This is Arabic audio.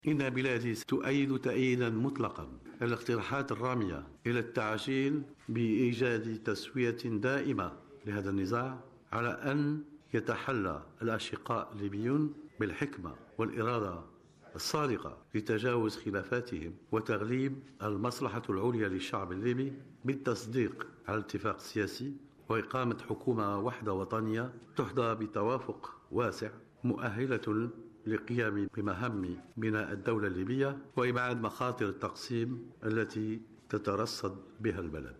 إن بلادي تؤيد تأييدا مطلقا الاقتراحات الرامية إلى التعجيل بإيجاد تسوية دائمة لهذا النزاع، على أن يتحلى الأشقاء الليبيون بالحكمة والإرادة الصادقة لتجاوز خلافاتهم وتغليب المصلحة العليا للشعب الليبي بالتصديق على الاتفاق السياسي وإقامة حكومة وحدة وطنية تحظى بتوافق واسع مؤهلة للقيام بمهام بناء الدولة الليبية وإبعاد مخاطر التقسيم التي تترصد بها البلد.